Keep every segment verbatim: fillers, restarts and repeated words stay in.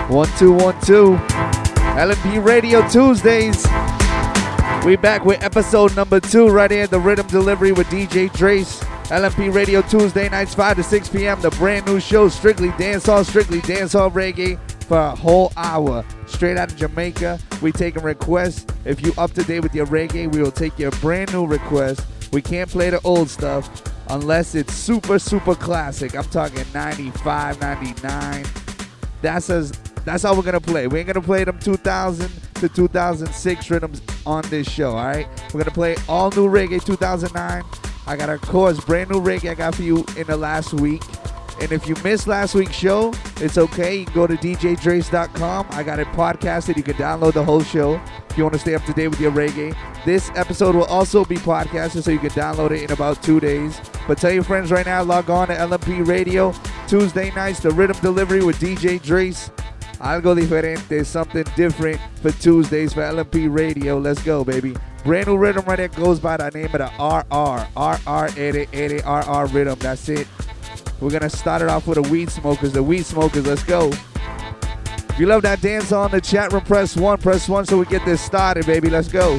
One, two, one, two. L M P Radio Tuesdays. We back with episode number two right here at the Rhythm Delivery with D J Trace. L M P Radio Tuesday nights, five to six p.m. The brand new show, Strictly Dancehall, Strictly Dancehall Reggae for a whole hour. Straight out of Jamaica, we taking requests. If you up to date with your reggae, we will take your brand new request. We can't play the old stuff unless it's super, super classic. I'm talking ninety-five, ninety-nine. That's as That's how we're going to play. We ain't going to play them two thousand to two thousand six rhythms on this show, all right? We're going to play all new reggae two thousand nine. I got, of course, brand new reggae I got for you in the last week. And if you missed last week's show, it's okay. You can go to d j drace dot com. I got it podcasted. You can download the whole show if you want to stay up to date with your reggae. This episode will also be podcasted, so you can download it in about two days. But tell your friends right now, log on to L M P Radio. Tuesday nights, the Rhythm Delivery with D J Drace. Algo diferente, something different for Tuesdays for L M P Radio. Let's go, baby. Brand new rhythm right there goes by the name of the R R. R R eighty eighty R R rhythm. That's it. We're going to start it off with the Weed Smokers. The Weed Smokers, let's go. If you love that dance on the chat room, press one. Press one so we get this started, baby. Let's go.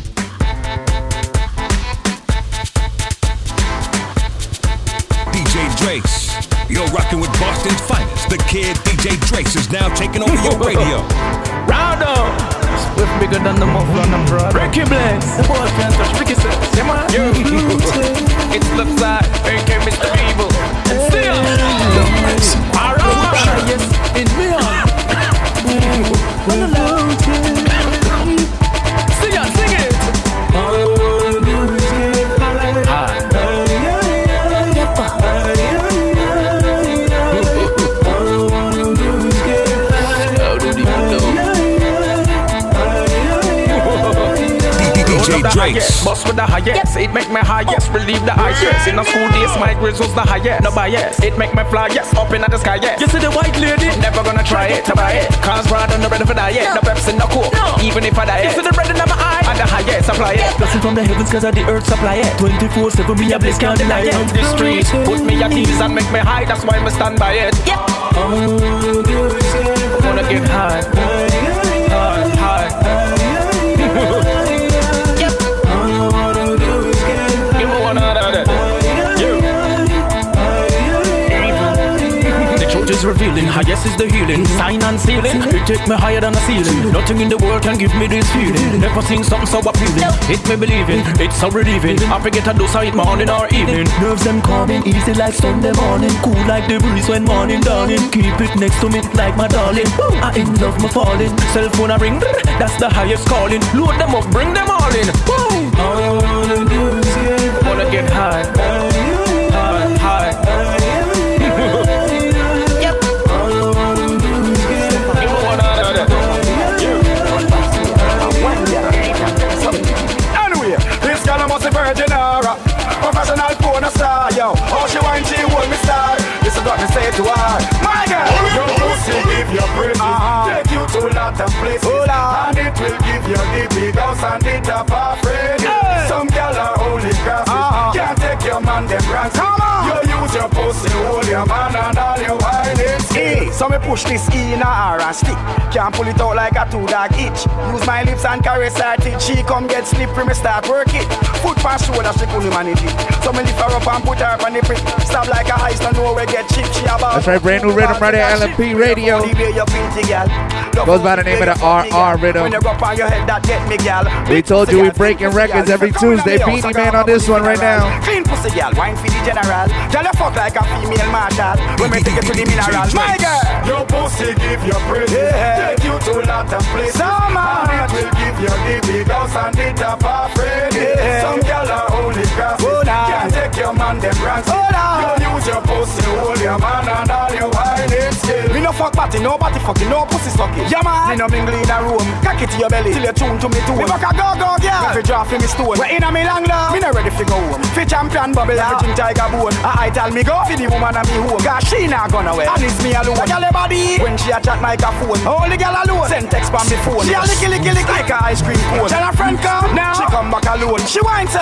D J Drace, you're rocking with Boston's finest. The kid D J Drace is now taking over your radio. Round up. Swift bigger than the muffler on the broad. Ricky Bless. The boy can't touch Ricky says. Yeah, man. Yo. It looks like A K Mister Evil. And still. Alright. Yes, it's me on. Sing on, sing it. All I wanna do is get high. D J Drace. Bust with the highest, it make me highest. Relieve the highest. In the school days, my grades was the highest. No bias, it make me fly, yes. Up in the sky, yes. You see the white lady? Never gonna try it, to buy it. Cause brother, no ready for diet. No Pepsi, no Coke. Even if I die, you see the red in my eye. And the highest, apply it. Blessing from the heavens cause of the earth supply it. twenty-four seven, me a bliss, can't deny it. On the street, put me at ease and make me high. That's why me stand by it. Yep. I wanna get high. High, high. Is revealing, highest is the healing, sign and sealing. You take me higher than a ceiling. Nothing in the world can give me this feeling. Never seen something so appealing. It me believing, it's so relieving. I forget to do so it morning or evening. Nerves them calming, easy like Sunday morning. Cool like the breeze when morning dawning. Keep it next to me like my darling. I in love my falling. Cell phone a ring, that's the highest calling. Load them up, bring them all in. All I wanna do is get high. Wanna get high. High, high. Virgin aura, professional porn star, yo. All she want, she hold me star. This is what me say to her. My girl, your pussy give you praise, uh-huh. Take you to a lot of places, oh, and it will give you the big house and the top of friend. Hey. Some girl are holy crafty, uh-huh. Can't take your man them ranks. Come on, you use your pussy, hold your man and all your wine is E. So me push this E in a R and stick. Can't pull it out like a two dog itch. Use my lips and caress her teeth. She come get slippery, me start work it. Foot past shoulder, she couldn't manage it. So me lift her up and put her on the prick. Stop like a heist, don't know where get cheap. She about. That's right, brand new rhythm right here, L M P Radio. Goes by the name of the R R rhythm. We told you we breaking records every Tuesday. Beanie Man on this one right now. Clean pussy girl, wine for the general. Tell her fuck like a female marshal. When me take it to the mineral. My girl, your pussy give you praise. Take you to a lot of places. And it will give you the big house and the top of friend. Some girl are holy crafty. Can't take your man them ranks. You use your pussy, hold your man and all your wine is skill. Me no fuck party, no party fucking, no pussy sucking. Yeah man, me no mingle in a room. Cock it to your belly till you tune to me too. Me fuck a go go girl. If you draw for me stone, we in a me long love. Me no ready for go home. Fi champion bubble, I drink tiger bone. I tell me go, fi the woman and me home. Cause she not gonna wear, and it's me alone. Girl a body, when she a chat microphone. All the girl alone, send text from me phone. She a licky licky licky like a ice cream cone. Tell her friend come, now she come back alone. She whines her like she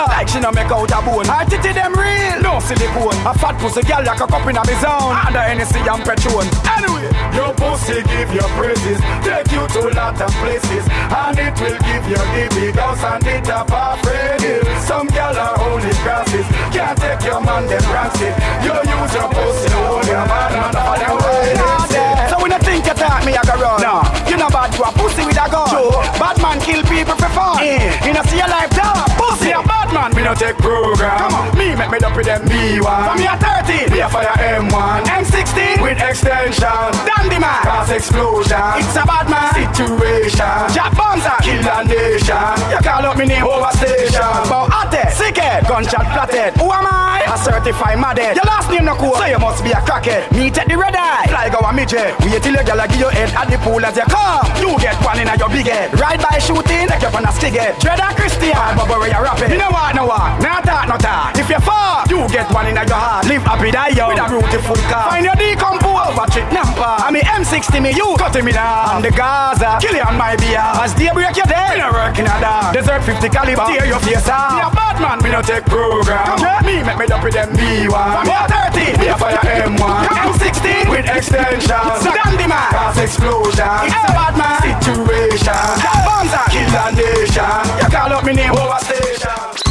no make out a bone. I titty them real, no silicone. A fat pussy girl like a cup in a me zone. Under Hennessy and Patron. Anyway, your pussy give you praises, take you to a lot of places, and it will give you the big house and the top of Freddy. Some girl are holy crosses, can't take your man them rancid. You use your pussy to hold your man and all your way. So when you think you talk me, I go run. No, you know bad to a pussy with a gun. True. Bad man kill people for fun. Yeah. You know see your life down. Pussy a bad man. Me no take program. Come on. Me make me up with them B one. From me a thirteen. Me a fire M one. M sixteen. With extension. Dandy man. Cause explosion. It's a bad man. Situation. Jack Bonza. Kill a nation. You call up me name over station. But hothead. Sickhead. Gunshot flatted. Who am I? A certified madhead. Your last name no cool. So you must be a crackhead. Me take the red eye. Fly go a midget. Wait till your girl give your head at the pool as you come. You get one in your big head. Ride by shooting, take you on a skig head. Dread and Christian, but where you rapping. You know what, no what, no talk, no talk. If you fall, you get one in your heart. Live happy, die young, with a beautiful car. Find your decompose, over trick number. I mean M sixty me, you cut me down. On the Gaza, kill you on my beer. As they break your dead, me no work in a dark. Desert fifty caliber, tear your face out. Me a bad man, me no take program. Come me, make me up with them B one. From your thirty, me a fire M one. M sixteen, with extension. It's a dandy man. Cause explosion. It's a bad man. Situation. Bonza. Kill a nation. You call up me name over station.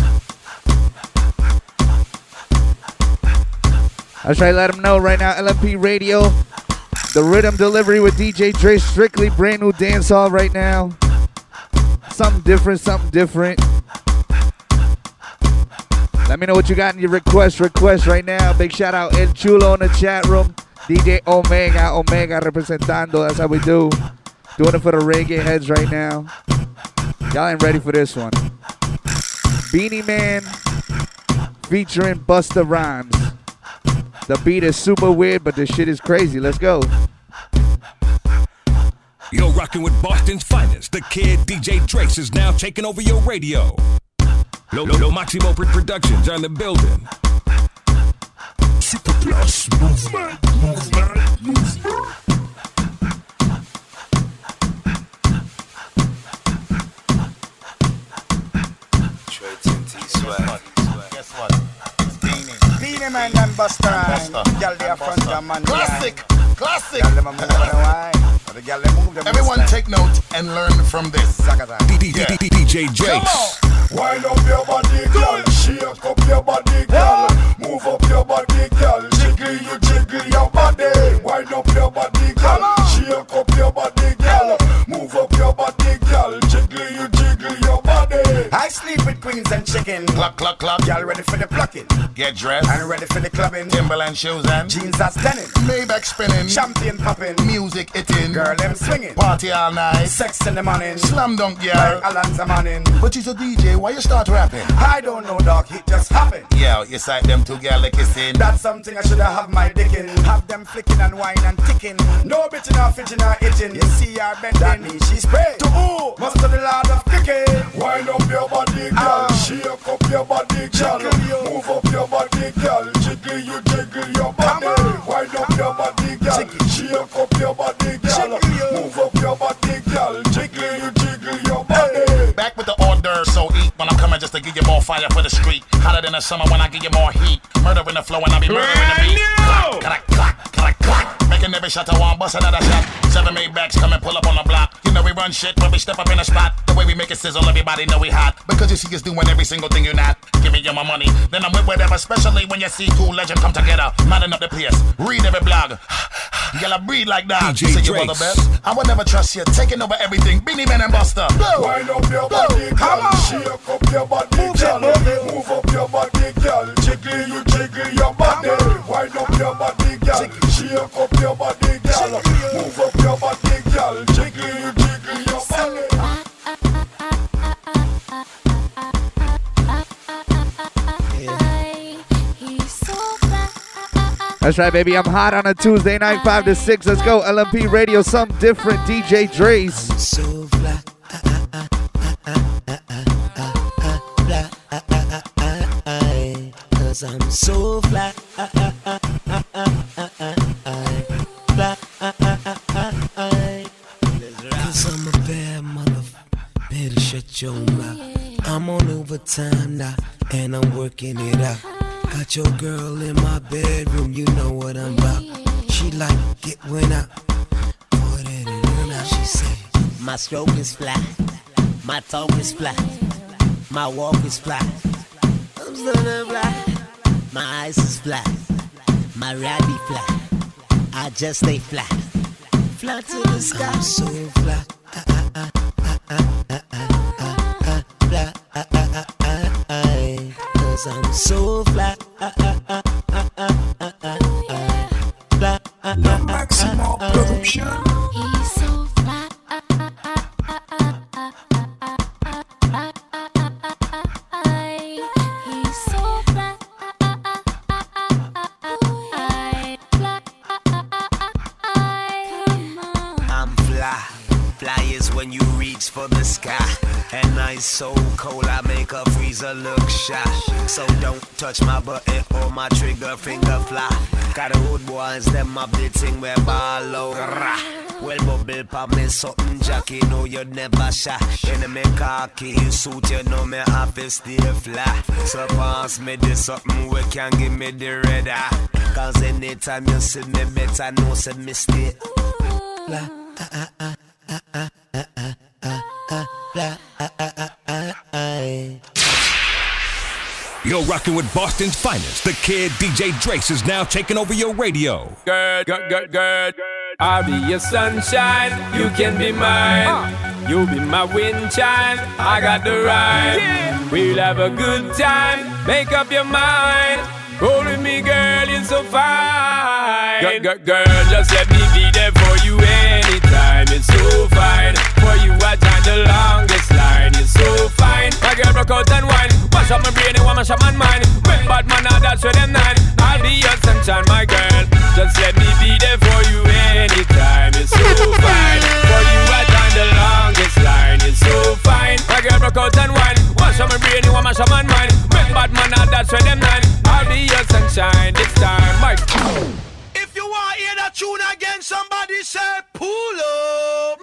I try to let them know right now, L M P Radio, the rhythm delivery with D J Dre, strictly brand new dancehall right now. Something different, something different. Let me know what you got in your request, request right now. Big shout out El Chulo in the chat room. D J Omega, Omega representando, that's how we do. Doing it for the reggae heads right now. Y'all ain't ready for this one. Beanie Man featuring Busta Rhymes. The beat is super weird, but the shit is crazy. Let's go. You're rocking with Boston's finest. The kid D J Trace is now taking over your radio. Lo, Lo, Lo Maximo Productions are in the building. Super Plus movement, movement, movement. Guess what? It's Beanie. Beanie Man and Busta Rhymes. Y'all there front jam man. Classic, classic. Y'all them a move on the wine. The y'all them move them. Everyone take note and learn from this. D J Jace. Wind up your body, girl. Shake up your body, girl. Move up your body, girl. Jiggle you, jiggle your body. Wind up your body, girl. Shake up your body, girl. Move up your body, girl. Jiggle you, jiggle your body. I sleep with queens and chicken. Clock, clock, clock. Y'all ready for the plucking? Get dressed. And ready for the clubbing. Timberland shoes and jeans are stunning. Maybach spinning. Champagne popping. Music hitting. Girl them swinging. Party all night. Sex in the morning. Slam dunk, girl. Like Alonzo Manning. But you's a D J, why you start rapping? I don't know, dog. It just happened. Yeah, you sight them two girl kissing. That's something I shoulda have my dick in. Have them flicking and wine and ticking. No bitching or fidgeting or itching. You see her bending. That means she's praying. To who? Must to the Lord of kicking. Wind up your body, girl. Uh, Shake up your body, girl. Move up your body, girl. Jiggle you, jiggle your body. Wind up your body, girl. Shake up your body, girl. Move up your body, girl. Jiggle you, jiggle your body. Back with the order, so eat when I'm coming just to give you more fire for the street. Hotter than the summer when I give you more heat. Murder in the flow and I be murdering the beat. Clack, clack, clack, clack. Making every shot I want, bust another shot. Seven Maybachs come and pull up on the block. You know we run shit when we step up in the spot. The way we make it sizzle, everybody know we hot. Because you see us doing every single thing you're not. Give me your my money, then I'm with whatever. Especially when you see two legends come together. Madden up the place, read every blog. You gotta breathe like that. D J Say you are the best. I would never trust you, taking over everything. Beanie Man and Busta. Wind up your body, girl. Shake up your body, girl. Move up your body, girl. Jiggle you, jiggle your body. Wind up your body, girl. Shake up your body, girl. Move up your body, girl. Jiggle you, jiggle your body. That's right, baby. I'm hot on a Tuesday night, five to six. Let's go. L M P Radio, something different. D J Dre's. So fly. Cause I'm so fly. Cause I'm a bad motherfucker. Better shut your mouth. I'm on overtime now, and I'm working it out. Got your girl in my bedroom, you know what I'm about. She like it when I put it in her. She said, my stroke is flat, my talk is flat, my walk is flat. I'm so flat. My eyes is flat, my ride be flat. I just stay flat, flat to the sky. I'm so flat, ah, ah, ah, ah, ah, ah, ah, flat, ah, ah, ah, ah, cause I'm so flat, ah, ah, ah, ah, ah, ah, ah, flat, ah, La ah, Maximo ah, Production. He's so flat. He's so flat. I'm fly, fly is when you reach for the sky. And ice so cold, I make a freezer look shy. So don't touch my button or my trigger finger fly. Got a hood boys, them up the thing where ball out. Well, bubble pop me something, Jackie, know you never shy. In me khaki suit, you know me have to stay fly. So pass me this something, we can give me the red eye. Cause anytime you see me, better know some mistake. Fly, ah, ah, ah, ah, ah, ah, ah, ah, ah, fly, ah, ah, ah, ah, ah. You're rocking with Boston's finest. The kid D J Drace is now taking over your radio. Good, good, good, good. I'll be your sunshine, you can be mine. You'll be my wind chime, I got the rhyme. We'll have a good time, make up your mind. Roll with me, girl, you're so fine. Girl, girl, girl, just let me be there for you anytime. It's so fine. For you, I time the longest line. You're so fine. My girl, broke out and wine. Mash up my brain and mash up my mind. When bad man, now that's where them nine. I'll be your sunshine, my girl. Just let me be there for you anytime. It's so fine. For you, I time the longest line. You're so fine. My girl, broke out and wine. Mash up my brain and mash up my mind. When bad man, now that's where them nine. I'll be your sunshine this time, Mike. If you want to hear that tune again, somebody say pull up.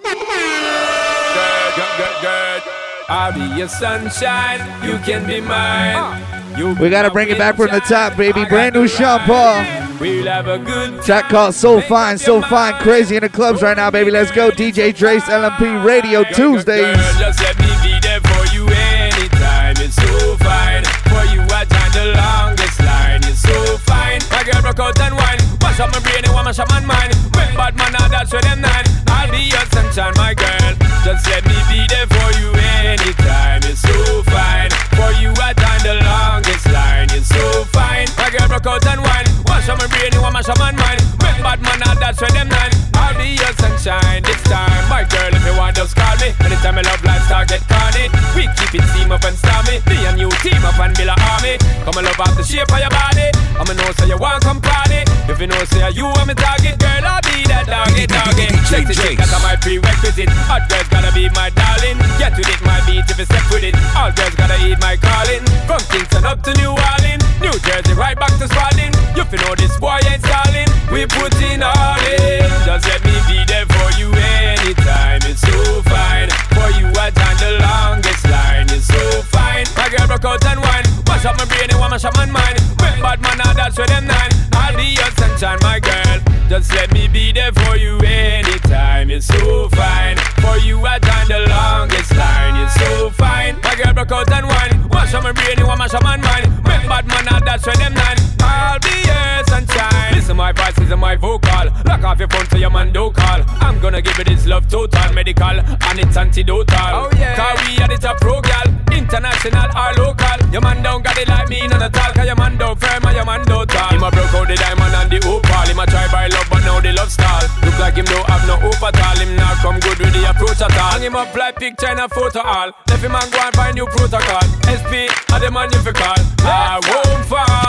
Good, good, good, good. I'll be your sunshine, you can be mine. You We gotta bring it back from the top, baby. Brand new Sean Paul. We'll have a good Track called So Fine, So Fine, crazy in the clubs right now, baby. Let's go. D J Drace, L M P Radio Tuesdays. Girl, just let me be there for you anytime. It's so fine. For you, I time the longest line. It's so fine. My girl broke out and wine. Mash up my brain and mash up my mind. When bad man, now that's where them nine. I'll be your sunshine, my girl. Just let me be there for you anytime. It's so fine. For you, I time the longest line. It's so fine. My girl broke out and wine. Mash up my brain and mash up my mind. When bad man, now that's where them nine. I'll be your sunshine this time, my girl. If you want, just call me. Anytime I love life start get carnage. We keep it team up and stormy. Me and you team up and build a army. Come and love off the shape of your body. I'ma know say you want come party. If you know say you want me target, girl, I'll be that doggy doggy. Sexy chick, that's my prerequisite. Hot girls gotta be my darling. Get with it, my beat if you step with it. All girls gotta eat my calling. From Kingston up to New Orleans, New Jersey right back to Spalding. You feel know this boy ain't stalling. We put in all in. Just let me be there for you anytime. It's so fine. For you, I time the longest line. It's so fine. My girl broke out and wine. Mash up my brain and mash up my mind. When bad man, now that's where them nine. I'll be your sunshine, my girl. Just let me be there for you anytime. It's so fine. For you, I time the longest line. It's so fine. My girl broke out and wine. Mash up my brain and mash up my mind. When bad man, now that's where them nine. I'll be your sunshine. Listen, my voice is my vocal. Lock off your phone so your man don't call. I'm gonna give it this love total, medical, and it's antidotal. Oh yeah. Cause we are the top pro gal, international or local. Your man don't got it like me, none at all. Cause your man don't firm and your man don't tall. Him a broke out the diamond and the opal. Him a try by love but now the love stall. Look like him don't have no hope at all. Him not come good with the approach at all. Hang him up like picture in a photo all. Left him and go and find new protocol. S P are the man you fi call. I won't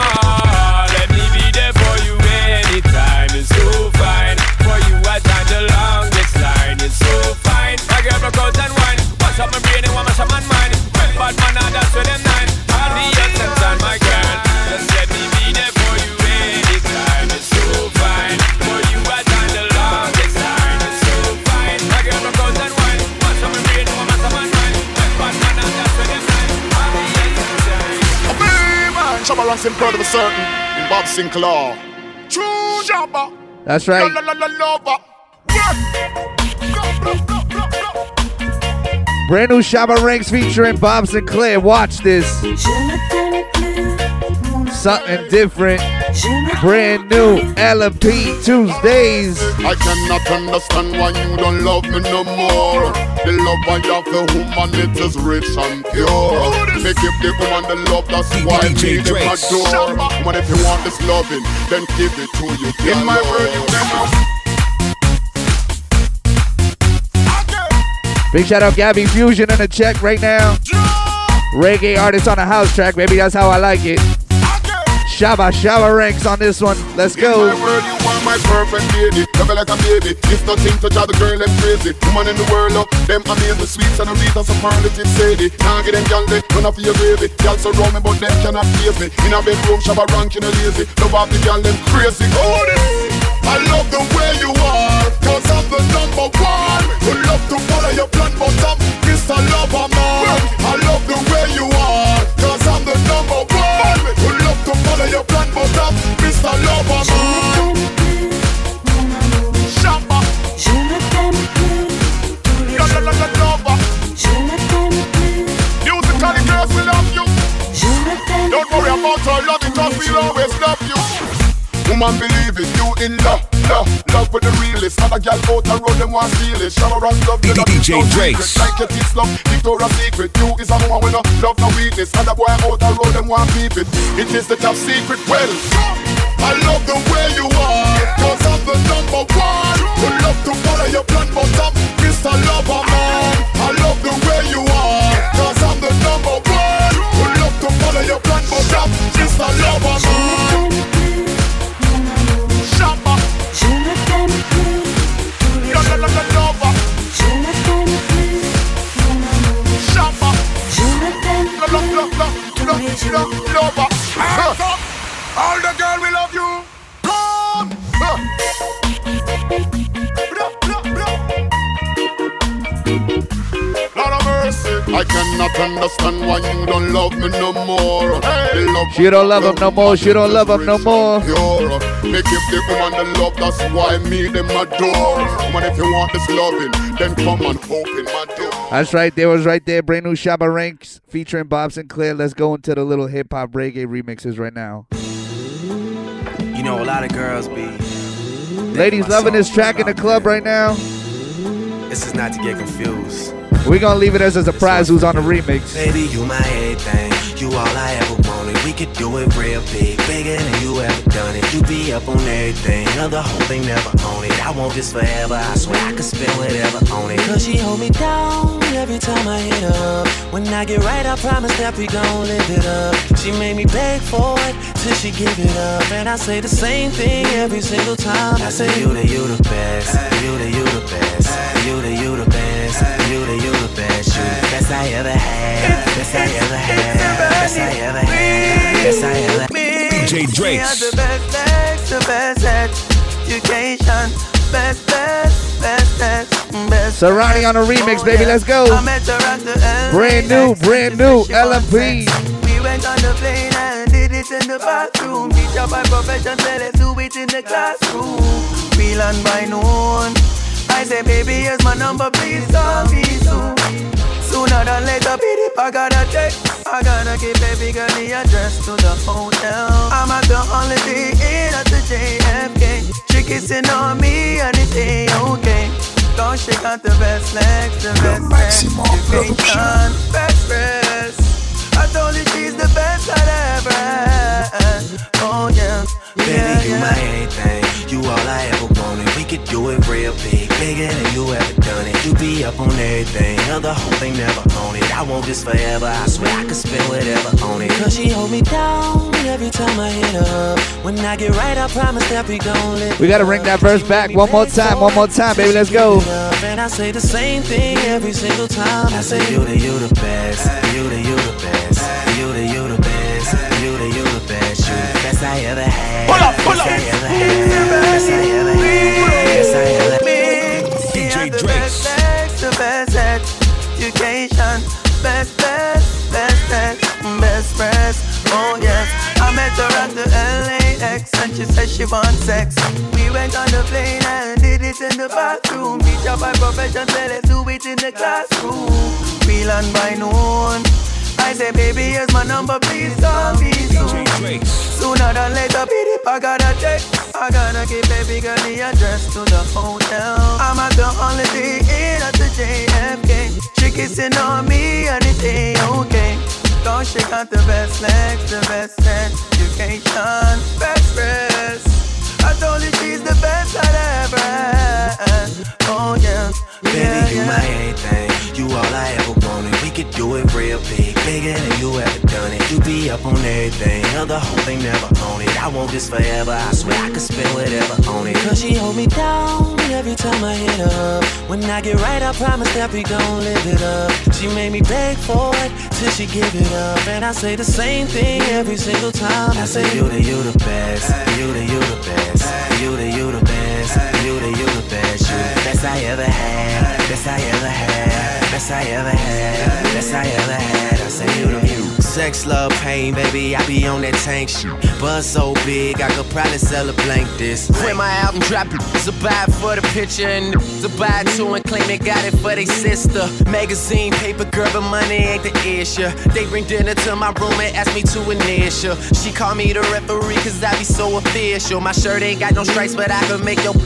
fall. Let me be there for you anytime. It's so fine. For you I time the longest line. It's so fine. My girl broke out and wine. Wash up my brain and wash up my mind. When bad man now that's where them nine. I'll be your sunshine, my girl. Just let me be there for you anytime. It's so fine. For you I time the longest line. It's so fine. My girl broke out and wine. Wash up my brain and wash up my mind. When bad man now that's where them nine. I'll be your sunshine. Bronx in Perth of a certain in Bob Sinclair. True Jabba. That's right. Brand new Shabba Ranks featuring Bob Sinclair. Watch this. Something different. Brand new L M P Tuesdays. I cannot understand why you don't love me no more. The love I have for woman, it is rich and pure. Make give the woman the love, that's why I need them adore. Woman, if you want this loving, then give it to you. In my world, you never. Big shout out Gabby Fusion in the check right now. Reggae artist on a house track, baby. That's how I like it. Shabba Shabba Ranks on this one. Let's go. In my world, you are my perfect lady. Love you like a baby. It's nothing to drive the girl them crazy. Woman in the world, love them amazing sweets and a read and superlative sadie. Now get them gal they run off your baby. Gal surround me, but them cannot face me. In a bedroom, Shabba ranking a lazy. Love off the gal them crazy. Oh, I love the way you are, cause I'm the number one. You love to follow your plan, but I'm Mister Lover Man. I love the way you are, cause I'm the number one. You love to follow your plan, but I'm Mister Lover Man. Shabba. La la la la lover. Musically girls, we love you. Don't worry about our love, because we'll always love you. Woman, believe it, you in love, love, love with the realest. Other gal out the road, them want steal it. Shabba Ranks love you, D J Drace. Like your teeth love, Victoria's Secret. You is a woman with no love, no weakness. Other boy out the road, them want keep it. It is the top secret. Well, I love the way you are, cause I'm the number one. You love to follow your plan, but I'm Mister Lover Man. I love the way you are, cause I'm the number one. You love to follow your plan, but I'm Mister Lover Man. Shabba. La la la la lover. Shabba. La la la la la la lover. All the girl we love you. Come. Lord of mercy. I cannot understand why you don't love me no more. Hey. Love She don't love him no more. She don't love him no more. Make give the woman the love, that's why me them adore. Woman, if you want this loving, then come and open my door. That's right. There was right there. Brand new Shabba Ranks featuring Bob Sinclair. Let's go into the little hip hop reggae remixes right now. You know, a lot of girls be. Ladies loving this track in the club right now. This is not to get confused. We're gonna leave it as a surprise who's on the remix. Baby, you my everything. You all I ever wanted. We could do it real big, bigger than you ever done it. You be up on everything, other whole thing never own it. I want this forever, I swear I could spend whatever on it. Cause she hold me down every time I hit her up. When I get right, I promise that we gon' live it up. She made me beg for it till she give it up. And I say the same thing every single time. I say you the, you the best, you the, you the best, you the, you the best, you the, you the best, you the best I ever had, best I ever had, best I ever had, best I ever had. D J Drace. The best sex, the best education, best, best, best, best, best. Serrani on the remix, baby, let's go. Brand new, brand new L M P. We went on the plane and did it in the bathroom. Teacher by profession said let's do it in the classroom. We land by noon. I say, baby, here's my number, please call me soon. Sooner than later, baby, I gotta check. I gotta give baby girl the address to the hotel. I'm at the Holiday Inn at the J F K. She kissing on me and it ain't okay. Don't she got the best legs, the best education, best dress. I told you she's the best I'd ever had. Oh yeah, baby, yeah, you yeah. my everything. You all I ever wanted. We could do it real big, bigger than you ever done it. You be up on everything, other whole thing never own it. I want this forever, I swear I could spend whatever on it. Cause she hold me down every time I hit her up. When I get right, I promise that we gon' live. We gotta bring that verse back one more time, one more time, baby, let's go. And I say the same thing every single time. I say you the, you the best, you the, you the best, you the, you the best, you the, you the best, you the best I ever had. Pull up, pull up. Best I ever had, best I ever had, best I ever had. D J Drace. The best education, best, best, best, best, best, best, oh yes. I met her at the L A X and she said she wants sex. We went on the plane and did it in the bathroom. Teacher by profession, so let's do it in the classroom. We land by noon. I say, baby, here's my number, please call me soon. Sooner than later, baby, I gotta text. I gotta give baby girl the address to the hotel. I'm at the Holiday Inn at the J F K. She kissing on me and it ain't okay. Cause she got the best legs, the best education, best rest. I told her she's the best I'd ever had. Oh yeah, baby, yeah, you yeah. my everything. You all I ever wanted. We could do it real big, bigger than you ever done it. You be up on everything, other whole thing never own it. I want this forever. I swear I could spend whatever on it. Cause she hold me down every time I hit her up. When I get right, I promise that we gon' live it up. She made me beg for it till she give it up, and I say the same thing every single time. I say you the you the best, you the you the best, you the you the best, you the you the best, you the best I ever had, best I ever had, best I ever had, best I ever had. I say you the you. Sex, love, pain, baby, I be on that tank shit. Buzz so big, I could probably sell a blank this. When my album drop, it's a buy for the picture and it's a buy two and claim they got it for they sister. Magazine, paper, girl, but money ain't the issue. They bring dinner to my room and ask me to initial. She call me the referee cause I be so official. My shirt ain't got no stripes, but I can make your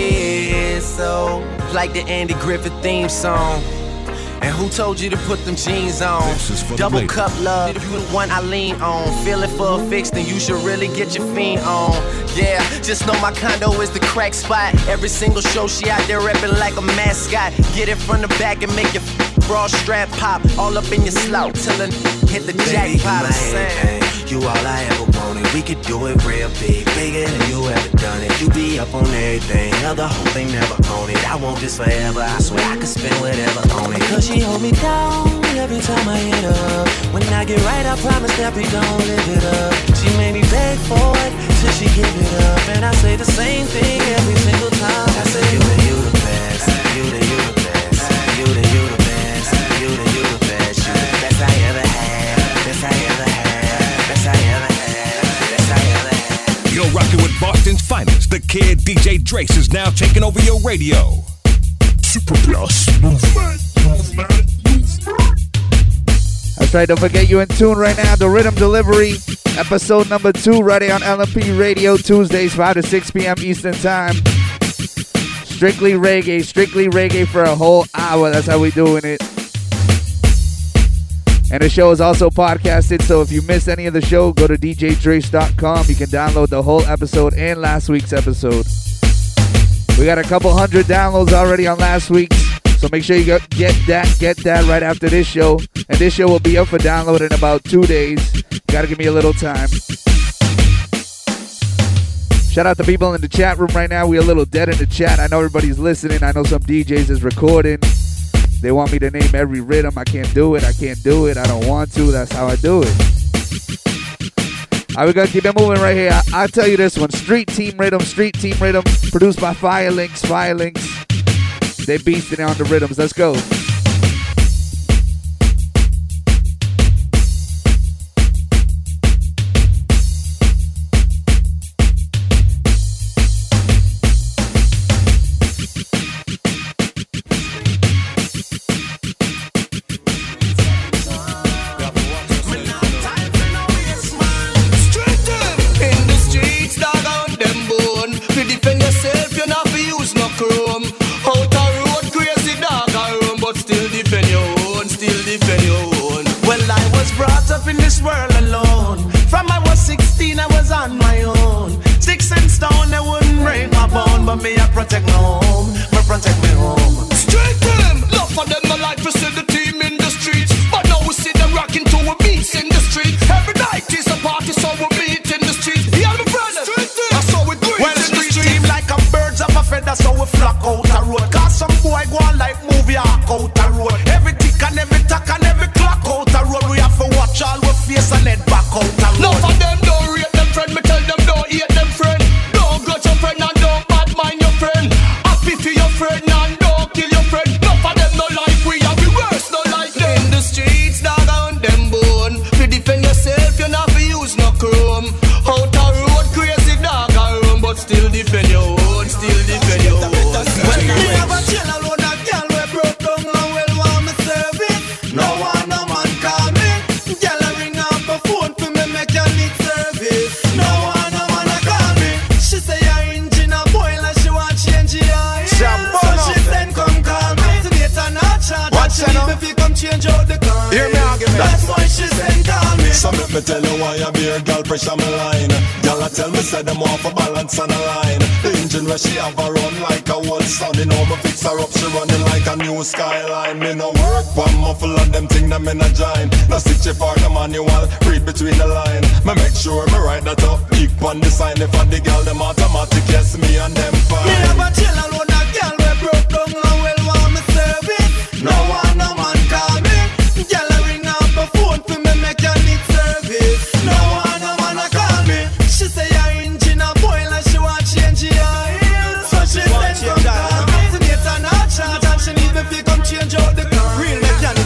whistle. Like the Andy Griffith theme song. And who told you to put them jeans on? Double cup love, you the one I lean on. Feeling for a fix, then you should really get your fiend on. Yeah, just know my condo is the crack spot. Every single show she out there reppin' like a mascot. Get it from the back and make your bra strap pop. All up in your slout till it hit the jackpot. You all I ever wanted. We could do it real big, bigger than you ever done it. You be up on everything, other whole thing never own it. I want this forever. I swear I could spend whatever on it. Cause she hold me down every time I hit her up. When I get right, I promise that we gon' live it up. She made me beg for it till she give it up, and I say the same thing every single time. I say you the you the best, you the you the best, you the you the best, you the you the best, you the best I ever had, best I ever had, best I ever had, best I ever had. You're rocking with Boston's finest. The kid D J Trace is now taking over your radio. Super Plus movement, movement, movement. That's right, don't forget you're in tune right now. The Rhythm Delivery, episode number two, right here on L M P Radio, Tuesdays, five to six p.m. Eastern Time. Strictly reggae, strictly reggae for a whole hour. That's how we doing it. And the show is also podcasted, so if you missed any of the show, go to d j trace dot com. You can download the whole episode and last week's episode. We got a couple hundred downloads already on last week's, so make sure you go get that, get that right after this show. And this show will be up for download in about two days. You gotta give me a little time. Shout out to people in the chat room right now. We're a little dead in the chat. I know everybody's listening. I know some D Js is recording. They want me to name every rhythm. I can't do it. I can't do it. I don't want to. That's how I do it. All right, we're going to keep it moving right here. I- I'll tell you this one. Street Team Rhythm. Street Team Rhythm. Produced by Firelinks. Firelinks. They beasting on the rhythms. Let's go. In this world alone, from I was sixteen, I was on my own. Sticks and stone, they wouldn't break my bone, but me, I protect my home, me protect my home. Straight to them, love for them, my life, we see the team in the streets. But now we see them rocking to a beats in the street. Every night is a party, so we meet in the street. Yeah, my brother, that's how we do it. Well, the street team like a birds of a feather, so we flock out the road. Cause some boy go on like movie arc out the road. Every tick and every tack and every clock out the road. We have to watch all we face and head back out the road. None of them don't rate them friend, me tell them don't hate them friend. Don't grudge your friend and don't bad mind your friend. Happy for your friend and don't kill your friend. None of them no like we and we worse no like them. In the streets, dog on them bone. To defend yourself, you not fi use no chrome. me tell you why I beer girl pressure me line. Girl I tell me say them off a balance on the line. The engine where she have a run like a old sun. You know me fix her up, she running like a new skyline. Me no work one muffle and them thing them in a giant. No stitch for the manual, read between the line. Me make sure me write that up, peak on the sign. If I the girl them automatic, yes me and them fine. Me never chill alone, a girl we broke down and well want me service. No one, no man call me. Girl I ring up a phone for me mechanic service. No one, no man a call me. She say her engine a boil and she want change her oil. So she send some car alternator not charge and she need me to come change out the car. Real mechanic.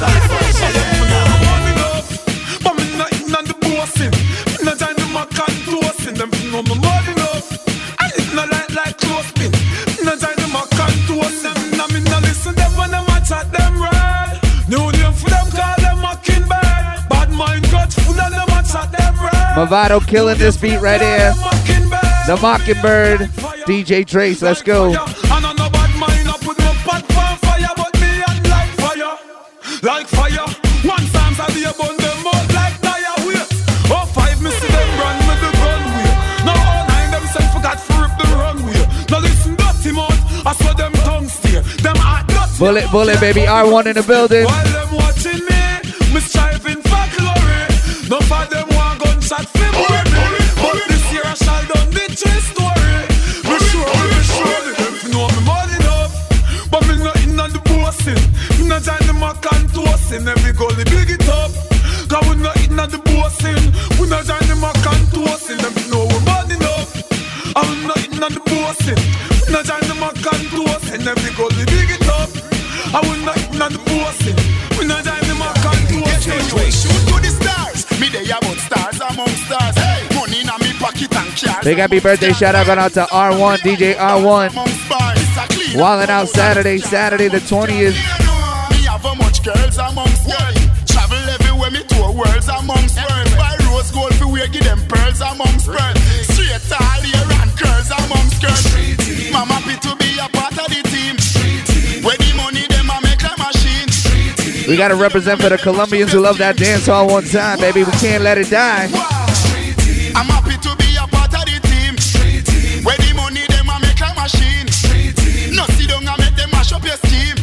But me not in on the bossing. Me not join the Mac and toasting. Them know me mad enough. And it not like like clothespin. Me not join the Mac and toasting. Now me not listen them when them a chat them red. New name for them call them Mockingbird. Bad mind got full and them a chat them red. Movado killing this beat right here. The Mockingbird, D J Trace, let's go. And on no bad mind I put my pot on fire. But me and like fire. Like fire. One times I be a bun them out like tire wheel. Oh five me see them run with the runway. Now all nine them send forgot to rip the runway. Now listen dirty mouth, I saw them tongue steer. Them hot dirty. Bullet, bullet, baby, R one in the building. While them watching me, me striving for glory. No for them one gunshot for me. But this year I shall done the true story. Me sure, me sure them know me more enough. But me not in on the bossing. Me not join the Mac and toasting. Every gully big it up. Cause we not in on the bossing. We not join the Mac and toasting. Them know we more enough. And we not in on the bossing. We not join the Mac and toasting. Every gully big it up. And we not in on the bossing. We not join the Mac and toasting. Shoot to the stars. Me they about stars among stars. Hey, money in my pocket and cars. Big happy birthday shout out going out to R one, D J R one. Wildin' out Saturday, Saturday the twentieth. Me have a much girls amongst girls. Travel everywhere, me tour worlds amongst worlds. Buy rose gold for we give them pearls amongst pearls. Straight all year and curls amongst girls. Mama happy to be a part of the team. Where the money them a make a machine. We gotta represent for the Colombians who love that dance all one time, baby. We can't let it die. I'm happy to be a part of the team. Where the money them a make a machine. No sit down and make them mash up your steam.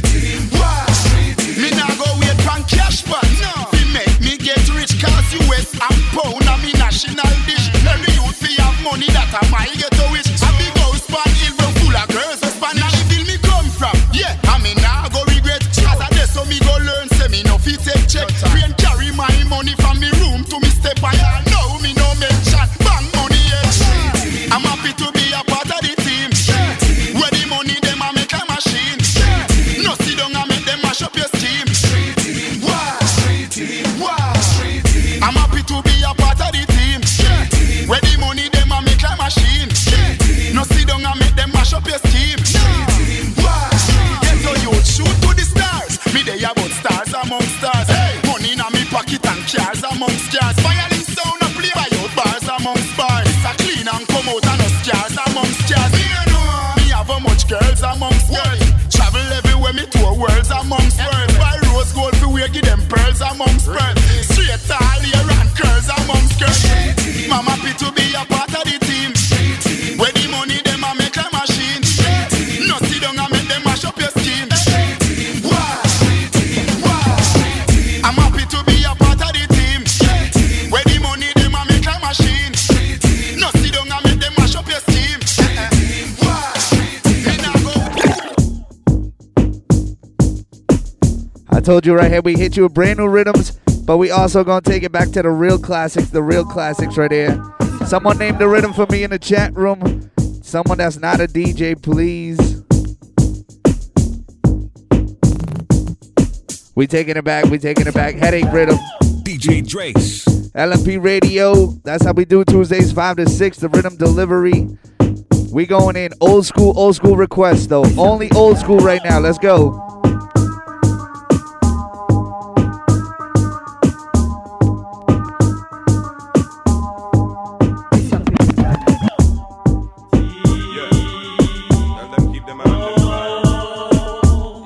Me nah go wait for cash back. No, we make me get rich cause U S and pound a me national dish. Every youth fi have money that a mile get to wish. A big house pan hill road full of girls. A Spanish feel me come from. Yeah, I me nah go regret. As a day so me go learn. Say me no fit take check. Rain carry my money from me room to me step by. Now me no mention bang money yet. I'm happy to be a part of the team. Where the money them a make a machine. No sit down and make them mash up your steam. Wow. Wow. I'm happy to be a part of the team. Where the money them a make a machine. No sit down and make them mash up your steam. Wow. Get so you shoot to the stars. Me they about stars among stars. Hey. Money in a me pocket and cars amongst cars. Violin sound a play by out bars amongst bars. It's a clean and come out and no scars amongst cars. Me know me have a much girls amongst girls. Travel everywhere me tour worlds amongst worlds. Buy rose gold for we give them pearls amongst pearls. Straight all year and curls amongst girls. Mama happy to be a part of the team. Where the money them a make a machine. No sit down and make them mash up your scheme. Wow. Wow. I'm happy to be a part of the team. Where the money them a make a machine. No sit down and make them mash up your scheme. Wow. Me nah go. I told you right here, we hit you with brand new rhythms, but we also gonna take it back to the real classics, the real classics right here. Someone named the rhythm for me in the chat room. Someone that's not a D J, please. We taking it back, we taking it back. Headache rhythm. D J Trace. L M P Radio. That's how we do Tuesdays five to six, the rhythm delivery. We going in old school, old school requests though. Only old school right now. Let's go.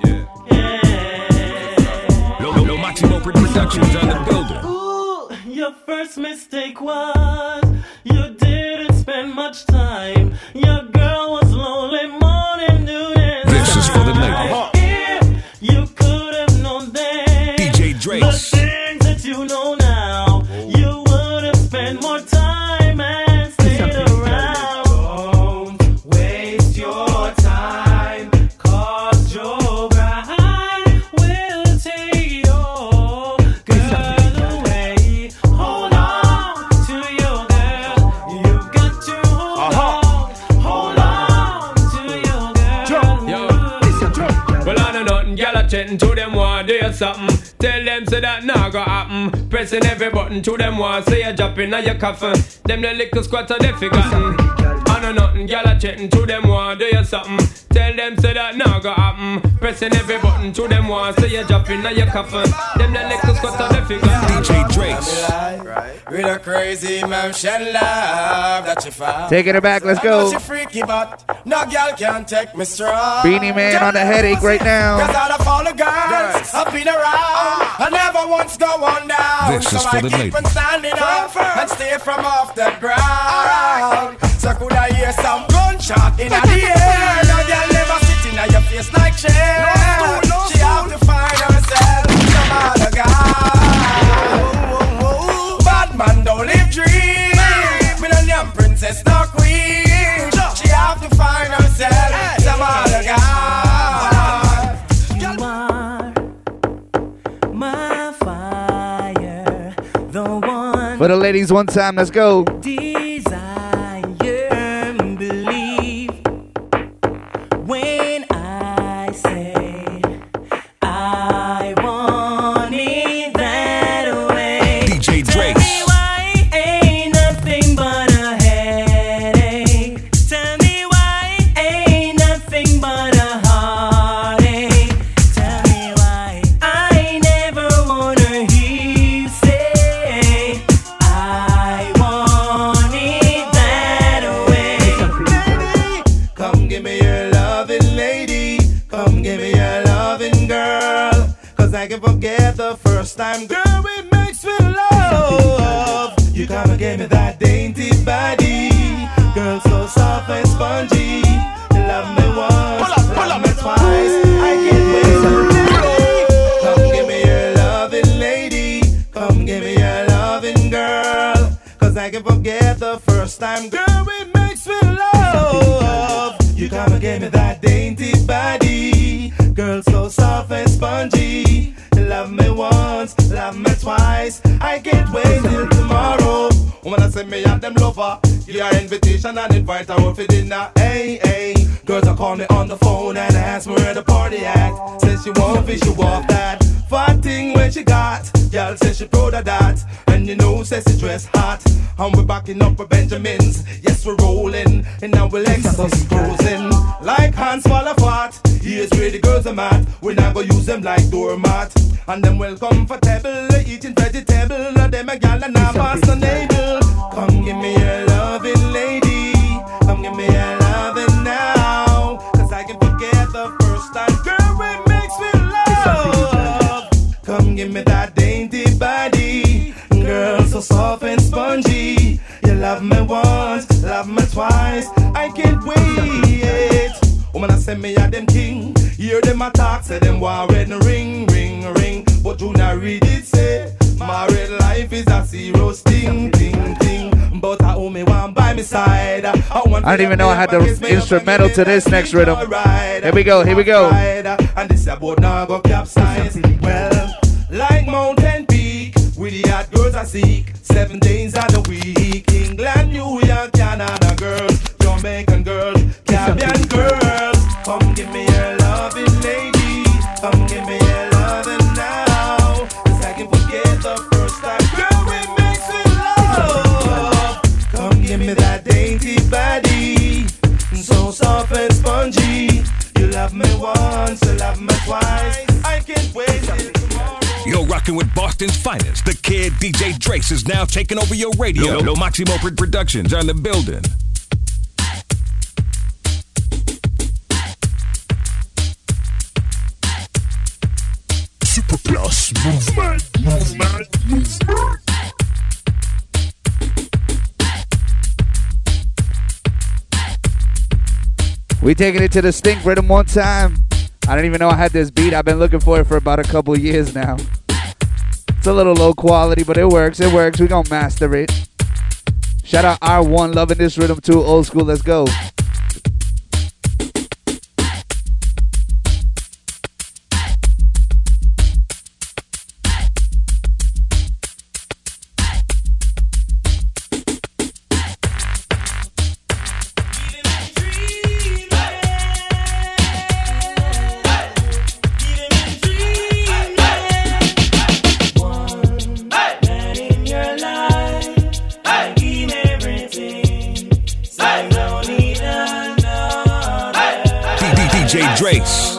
Productions on the building. Ooh, you your first mistake was you didn't spend much time. Your girl was lonely morning, noon, and This is for the ladies. If you could have known then D J Drace. the things that you know now, you would have spent more time and stayed around. Don't waste your time, cause your bride will take your girl away. Hold on to your girl. You've got to hold on. Hold on to your girl. Yo, well, I know nothing, girl, I chatting to them, want do you something. Tell them say that nah go happen. Pressing every button to them, want say you dropping on your coffin. Them the little squatter they forgotten. I know nothing, girl, I chatting to them, want do you something. Tell them say that nah go happen. Pressing every button to them, want say you dropping on your coffin. Them the little squatter they forgotten. D J Drace. With a crazy motion love that you found. Taking it back, let's I know go. she freaky, but no girl can take me strong. Beanie Man on the headache right now. Cause out of all the girls I've been around, I never once go on down. This is so for I the keep ladies. on standing up and stay from off the ground. So could I hear some gunshot in the air? No girl never sitting on your face like chair. She have to find herself some other guy. Bad man don't live dream. Millennium princess, no queen. She have to find herself some other guy. You are my fire, the one For the ladies, one time, let's go. desire, believe when I say I want it that way. D J Tell me Drace. why ain't nothing but a headache. Tell me why ain't nothing but a heartache. Tell me why I never wanna hear you say I want it that way. Come give me your loving lady. Come give me your loving girl. Cause I can forget the first time, girl, we makes me love. You come and give me that dainty body. Girl, so soft and spongy. You love me once, love me twice. I can't wait to live. Come give me your loving lady. Come give me your loving girl. Cause I can forget the first time, girl, it makes me love. You come and give me that dainty body. Girl, so soft and spongy. You love me once, love me twice. I can't wait till tomorrow. When I say me and them lover, give her invitation and invite her over for dinner. Hey, hey. Girls are call me on the phone and ask me where the party at. Says she won't fish you off that fat thing where she got. Y'all say she proud of that. And you know, says she dress hot. And we're backing up for Benjamins. Yes, we're rolling. And now we're Lexus cruising. Like Hans Malafat. Here's where the girls are mad. We're not gonna use them like doormat. And them well comfortable. Eating vegetable. Now them a gal and a boss and able. Come give me your loving lady. Come give me your loving now. Cause I can forget the first time. Girl, it makes me love. Come give me that dainty body. Girl, so soft and spongy. You love me once, love me twice. I can't wait. Woman, I say me a them king. Hear them attack, say them want red ring, ring, ring. But you not read it, say married life is a zero sting, ting, ting. But I owe me one by my side. I, I don't even know I had the instrumental to this next rhythm. Here we go, here we go. And this about now go capsize. Well, like mountain peak, with the hot girls I seek. Seven days of the week. England, New York, Canada girls, Jamaican girls, Caribbean girls. Come give me your loving lady. Come give me your loving now. Cause I can forget the first time. Girl, it makes me love. Come give me that dainty body. So soft and spongy. You love me once, you love me twice. I can't wait till tomorrow. You're rocking with Boston's finest. The kid D J Drace is now taking over your radio. Lo Maximo Productions are in the building. Super Plus Movement, Movement, Movement. We taking it to the stink rhythm one time. I didn't even know I had this beat. I've been looking for it for about a couple years now. It's a little low quality, but it works. It works. We gonna master it. Shout out R one, loving this rhythm too. Old school. Let's go. D J Drace.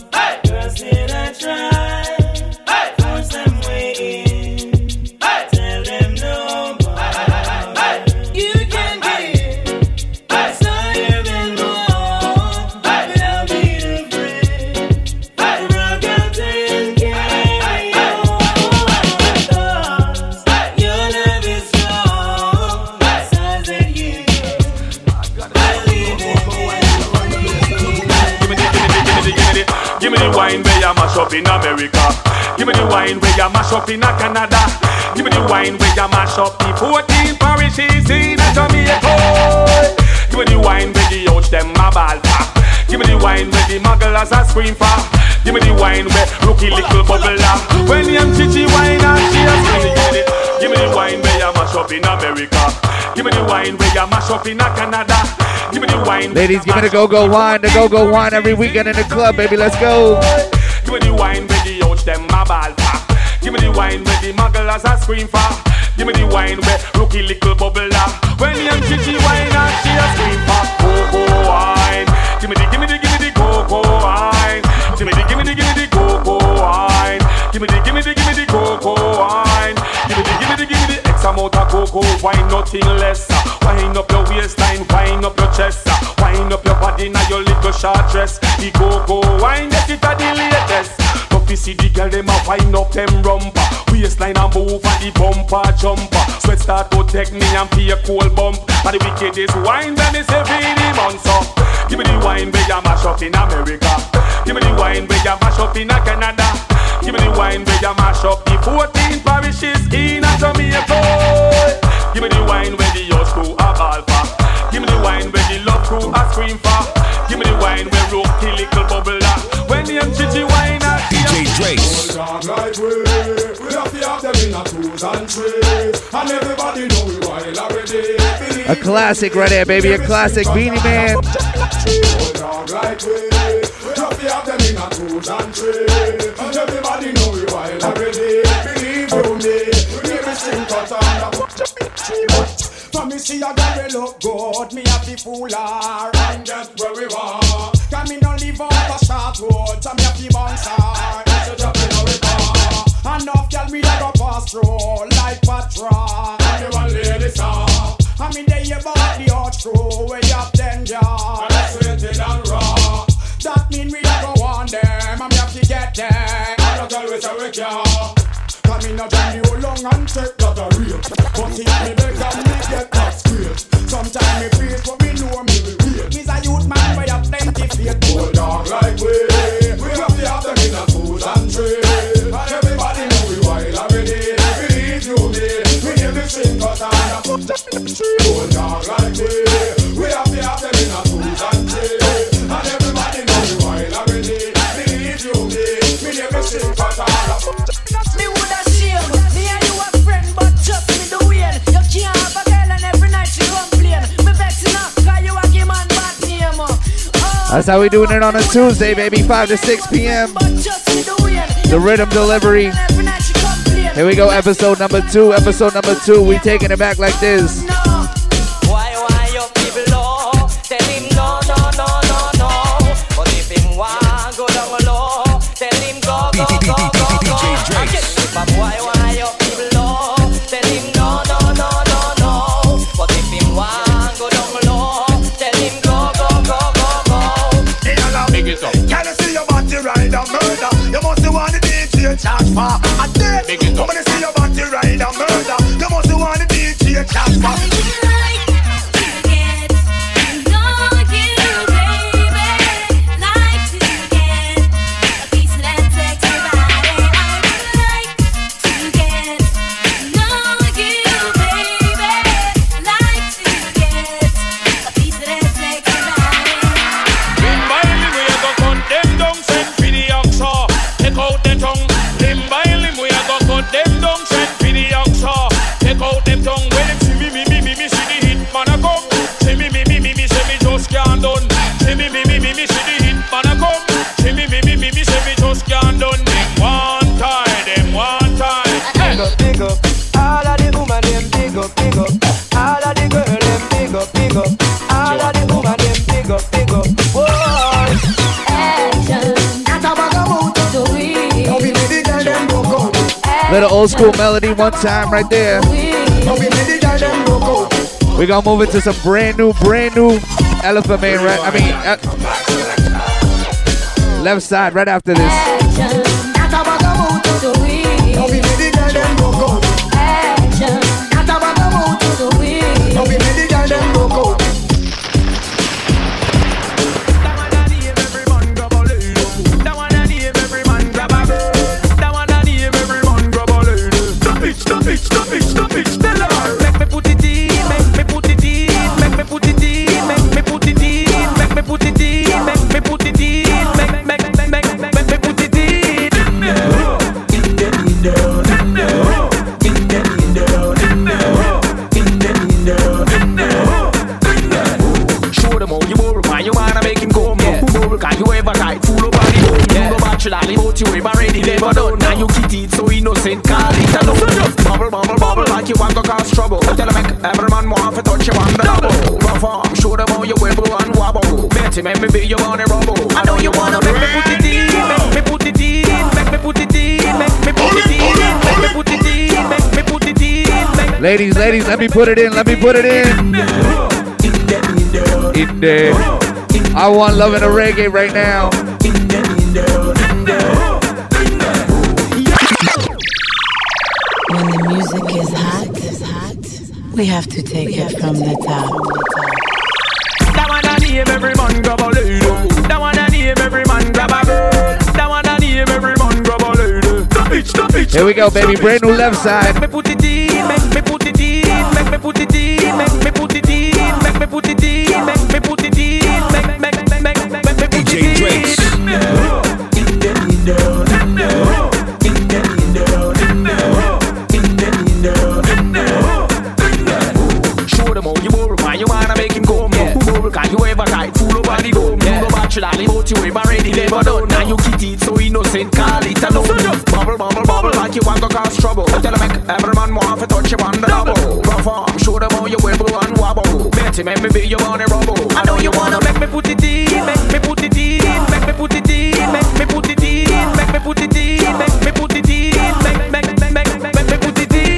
Up in America, give me the wine where you mash up in Canada. Give me the wine where you mash up the fourteen parishes in Jamaica. Give me the wine where the youth them a ball for. Give me the wine where the mugglers a scream for. Give me the wine where rookie little bubbler. When the chichi wine and she a scream. Give me the wine where you mash up in America. Give me the wine where you mash up in Canada. Give me the wine. Ladies, give me the go-go wine, the go-go wine every weekend in the club, baby. Let's go. Give me the wine where the youth them a ball for. Give me the wine where the mugglers a scream for. Give me the wine where rookie little bubbler. When the young chichi wine and she a scream for. Go-go wine. Give me the, give me the, give me the go-go wine. Give me the, give me the, give me the go-go wine. Give me the, give me the, give me the go-go wine. Give me the, give me the, give me the X amount of go-go wine, nothing less. Wind up your waistline, wind up your chest. Wind up your body now your little short dress. The go-go wine, get it at the latest. But you see the girl them a wind up them rumper. Waistline and move and the bumper jumper. Sweat start to take me and pay a cold bump. And the wickedest wine when it's every month up. Give me the wine where you mash up in America. Give me the wine where you mash up in Canada. Give me the wine where you mash up the fourteen parishes in Jamaica. Give me the wine where the youth crew a ball for. Give me the wine where the love crew a scream for. Give me the wine where rookie little bubbler. When the young chichi wine a D J Drace. Like we, we have to have them in a twos and threes. And everybody know we wine already. A classic right there, baby. A classic, Beanie Man. Like we, we have to have them in a twos and threes. And everybody know we wine already. Believe you me, we never sing cut on the for me see a girl we look good, me have to fool her and get where we want. Can me no live on the short road, so me have to bounce her. That's a job in a river. Enough girl me a go pass through like Patra. And you want lady song. I mean they about the hot crew where you have danger. And that's sweated and raw. That mean we a go on them, and me have to get them. I don't always a wreck ya. Come in a jam you long and take that a real. But if me beg and me get that straight. Sometimes me face what me know me will wait. Me's a youth man where you plenty faith. Hold dog like we, we have to have them in a food and trade. And everybody know we wild already. Believe you me, we hear the sing cut on a foot and tree. Hold dog like we, we have to have them in a food and trade. And everybody know we wild already. Believe you me, we hear the sing cut on a foot. Me woulda shame, me and you a friend, but just me the way. You can't have a girl and every night she complain. Me vexing her, cause you a give man bad name. Oh, that's how we doing it on a Tuesday, baby, five to six p.m. The rhythm delivery. Here we go, episode number two. Episode number two, we taking it back like this. Why, why you people low? Tell him no, no, no, no, no. But if him want go down low, tell him go, go, go, go, go. Why, why you people low? Tell him no, no, no, no, no. But if him want go down low, tell him go, go, go, go, go. Hey, allow me get up. Can I see your body ride a murder? You must want the D J charge for a death. Come on, see your body ride a murder. You must want the D J charge for. Little old school melody one time right there. We're gonna move into some brand new, brand new Elephant Man, right? I mean, uh, left side right after this. You ever ready, never done. Now you keep it so innocent, call it a love. Bubble, bubble, bubble, like you want to cause trouble. Tell them make every man want to touch you on the double. Rough arm, show them how you wibble and wobble. Betty, make me be your money rubble. I know you wanna make me put it in, make me put it in, make me put it in, make me put it in, make me put it in, make me put it in. Ladies, ladies, let me put it in, let me put it in. In there. I want love in a reggae right now. When the music is hot, we have to take it from the top. That one I name every man grab a lady. That one I name every man grab a girl. That one I name every man grab a lady. The bitch, the bitch. Here we go, baby. Brand new left side. Make me put it in, make me put it in, make me put it in, make me put it in, make me put it in, make me put it in, make make make make make me put it in. D J Drace. Show them how you bubble, why you wanna make him go? Who bubble, can you ever try? Fool over the dome. You go back to the boat, you ever ready, never done. Now you keep it so innocent, call it a love. Bubble, bubble, bubble, like you want to cause trouble. Tell them make every man want to touch you on the double. Rough arm, show them how you wibble and wobble. Betty, make me be your money rubble. I know you wanna make me put it in, make me put it in, make me put it in, make me put it in, make me put it in, make me put it in, make make make make make make me put it in.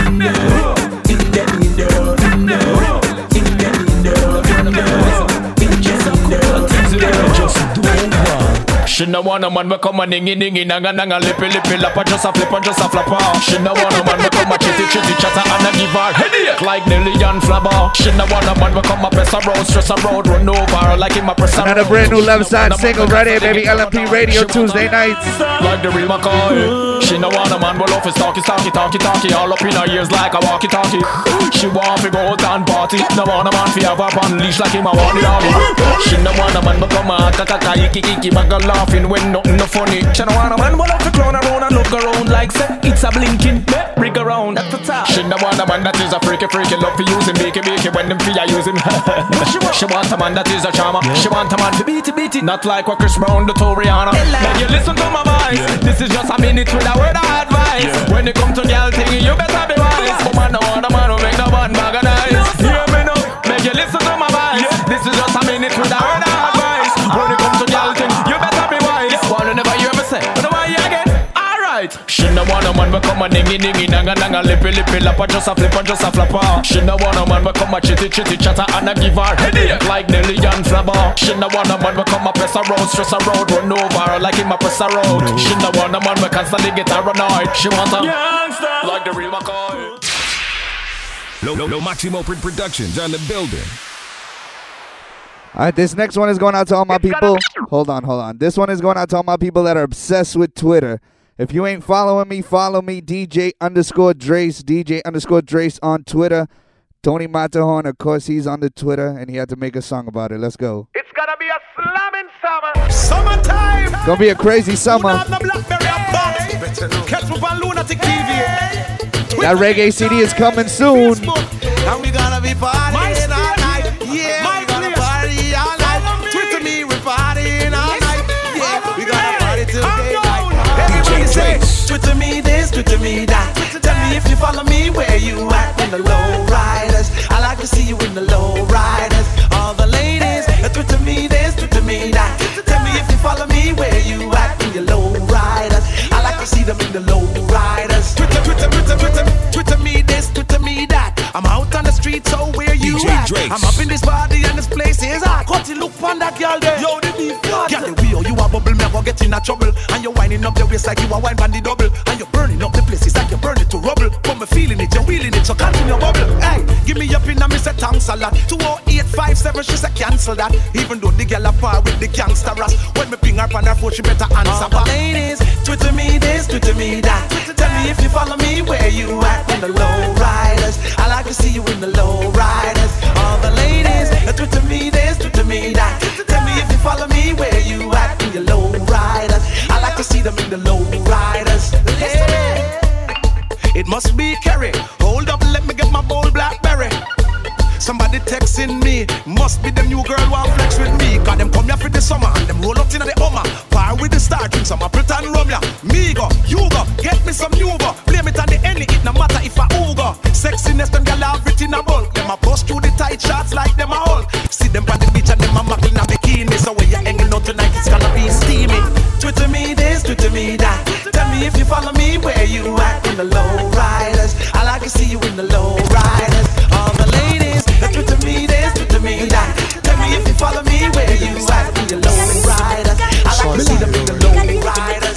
She no want a man me come a ningy ningy nanga nanga lippy lippy lappa just a flip and just a flapper. She no want a man me come a chitty chitty chatter and a give her headache like Nelly and Flabber. She no want a man me come a press a road, stress a road, run over like him a press a road. Another brand new left side single right here, baby. L M P Radio Tuesday nights. Like the real McCoy. She no want a man but off his talky talky talky talky all up in her ears like a walkie talkie. She want to go out and party. No want a man fi have her on leash like him a want the army. She no want a man but come a kaka iki iki bag of laughing when nothing no funny. She no want a man but love to clown around and look around like say it's a blinking rig around at the top. She no want a man that is a freaky freaky love to use him make it make it when them fi a use him. she, want, she want a man that is a charmer. Yeah. She want a man to beat it beat it not like what Chris Brown do to Rihanna. Now you listen to my voice. Yeah. This is just a minute with a word of advice. Yeah. When it come to girl thing you better be wise. But man no want a man who make no man bag of nice. Hear me now. Make you listen to my voice. Yeah. This is just a minute with a word of advice. When it come to girl thing you better be wise. Yeah. One never you ever say. But why you again? Alright. She no want a man become a ningy ningy nanga nanga lippy lippy lappa just a flip and just a flapper. She no want a man become a chitty chitty chatter and a give her headache like Nelly and Flabber. She no want a man become a press a road, stress a road, run over like him a press a road. No. She no want a man become constantly get her annoyed. She want a youngster like the real McCoy. Lo, Lo, Lo Maximo Productions on the building. All right, this next one is going out to all my people. Hold on, hold on. This one is going out to all my people that are obsessed with Twitter. If you ain't following me, follow me, D J underscore Drace, D J underscore Drace on Twitter. Tony Matterhorn, of course, he's on the Twitter, and he had to make a song about it. Let's go. It's gonna be a slamming summer. Summertime. Gonna be a crazy summer. That reggae C D is coming soon. And we gonna be partying all night. Yeah, we gonna party all night. Twitter me, we partying all night. Yeah, we gonna party till daylight. Everybody say, Twitter me this, Twitter me that. Tell me if you follow me, where you at in the low riders. I like to see you in the low riders. All the ladies, Twitter me this, Twitter me that. Tell me if you follow me, where you at in your low riders. I like to see them in the low riders. Drake. I'm up in this party and this place is hot. Cut it, look on that girl there. Yo, the beef God. Get the wheel, you a bubble, me a go get in a trouble. And you're winding up the waist like you a wine band the double. And you're burning up the place, it's like you're burning to rubble. But me feeling it, you're wheeling it, so continue bubble. Hey, give me up in a me say thanks a lot. two oh eight five seven, she say cancel that. Even though the girl a par with the gangster ass. When me ping her on her phone, she better answer back. Ladies, Twitter me this, Twitter me that. Tell me if you follow me, where you at in the low riders. I like to see you in the low riders. All the ladies, Twitter me this, Twitter me that. Tell me if you follow me, where you at in your low riders. I like to see them in the low riders. Yeah. It must be Kerry. Hold up, let me get my bold Blackberry. Somebody texting me, must be them new girl who want flex with me. Cause them come here for the summer and them roll up in the Hummer. Par with the star, drink some apple and rum ya. Me go, you go, get me some new go. Blame it on the end, it no matter if I ooga. Sexiness, them gal have it in a bulk. Them a bust through the tight shots like them a Hulk. See them on the beach and them a muckle in a bikini. So when you're hanging out tonight, it's gonna be steamy. Twitter me this, Twitter me that. Tell me if you follow me, where you at in the low riders. I like to see you in the low riders. All the ladies, Twitter me this, Twitter me that. Tell me if you follow me, where you at in the low riders. I like to see them in the low riders.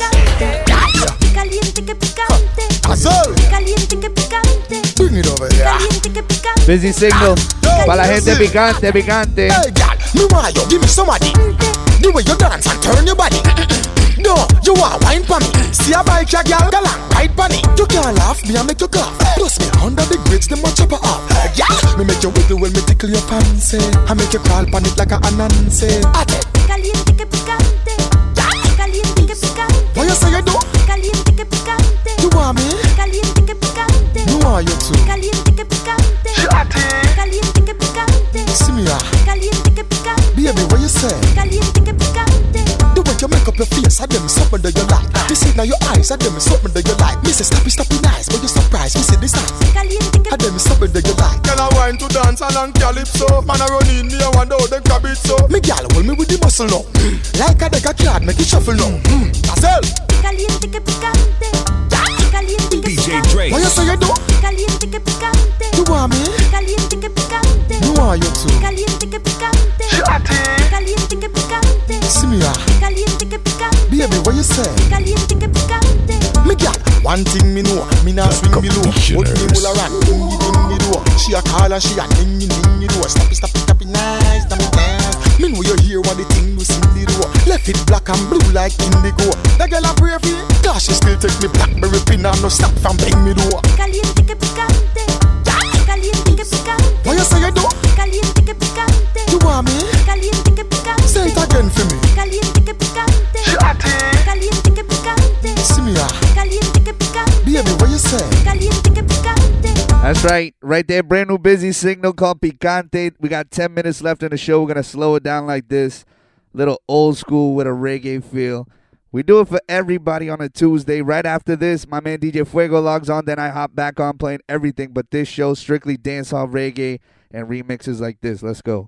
Caliente que picante. Azul. Caliente que picante. Bring it over here. Caliente que picante. Busy signal. Para la gente picante, picante. Hey, gal, me want you, give me somebody. The way you dance and turn your body. No, you want wine for me. See a bike, ya gal, gal, right bunny. You can't laugh, me I make you cough. Plus me under the grits, them a chop her off. Yeah, me make you wiggle when me tickle your fancy. I make you crawl pan it like a anansi. Caliente que picante. Caliente que picante. What you say you do? Caliente que picante. You want me? Caliente que picante. You want you too? Caliente que picante. Caliente que picante. See me ah. Caliente que picante. Baby, what you say? Caliente que picante. The way you make up your face, I them something that you like. Me see now your eyes, I them something that you like. Me say stop it, stop it nice, but you surprised. Me see this eyes, I them something that you like. Girl I wine to dance along calypso. Man I run in me, I wonder how them grab it so. Me gal hold me with the muscle now. Like a deck a card, make it shuffle now. Hazel. Caliente que picante. Caliente que D J Drake. What you say you do? Caliente que picante. You want me? Caliente que picante. You want you too? Caliente que picante. Caliente que picante. See me ah. Caliente que picante. Baby, what you say? Caliente que picante. Me gal, one thing me know, me nah swing me low. But me will a run, dingy dingy do. She a call and she a dingy dingy do. Stop it, stop it, stop it, nice, damn it, dance. Me know you hear what the thing we sing the do. Left it black and blue like indigo. The girl a brave me, cause she still take me blackberry pin and no stop from bang me do. Caliente que picante. Caliente que picante. What you say you do? Caliente que picante. You want me? Caliente que picante. Say it again for me. Caliente que picante. Caliente que picante. See me ah. Caliente que picante. Baby, what you say? Caliente que picante. That's right. Right there, brand new busy signal called Picante. We got ten minutes left in the show. We're going to slow it down like this. Little old school with a reggae feel. We do it for everybody on a Tuesday. Right after this, my man D J Fuego logs on. Then I hop back on playing everything but this show. Strictly dancehall reggae and remixes like this. Let's go.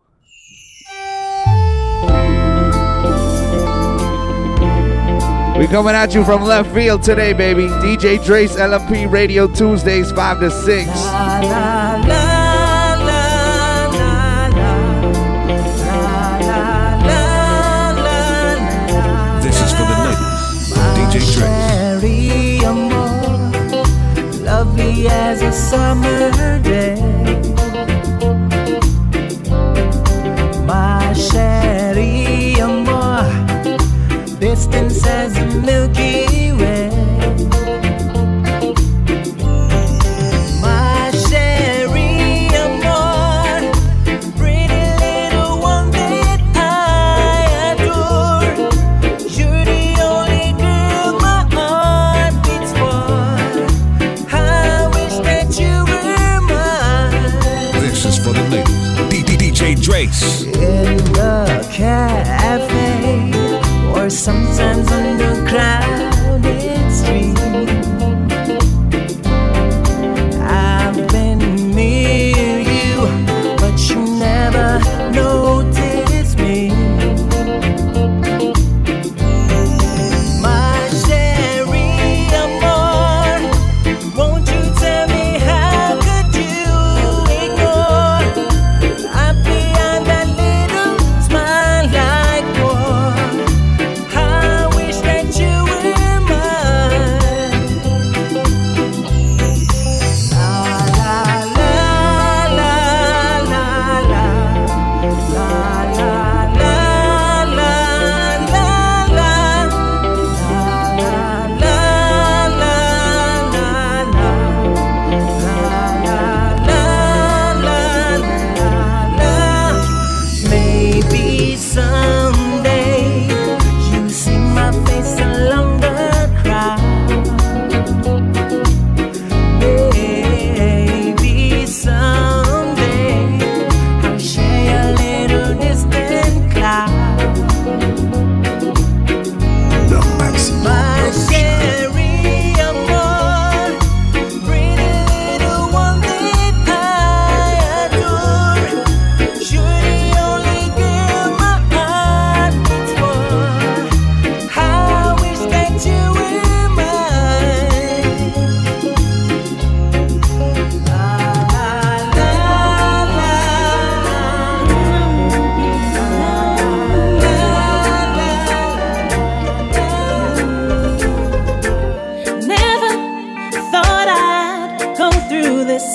We coming at you from left field today, baby. D J Drace, L M P Radio Tuesdays, five to six. La, la, la, la, la, la, la, This is for the ladies. D J Drace. Chérie amour, lovely as a summer day. My chérie amour, distance as the Milky Way. My chérie amour, pretty little one that I adore. You're the only girl my heart beats for. I wish that you were mine. This is for the ladies. D J Drace. In the cafe, or sometimes on the crowded street, I've been near you, but you never noticed me. My chérie amour, won't you tell me how could you ignore?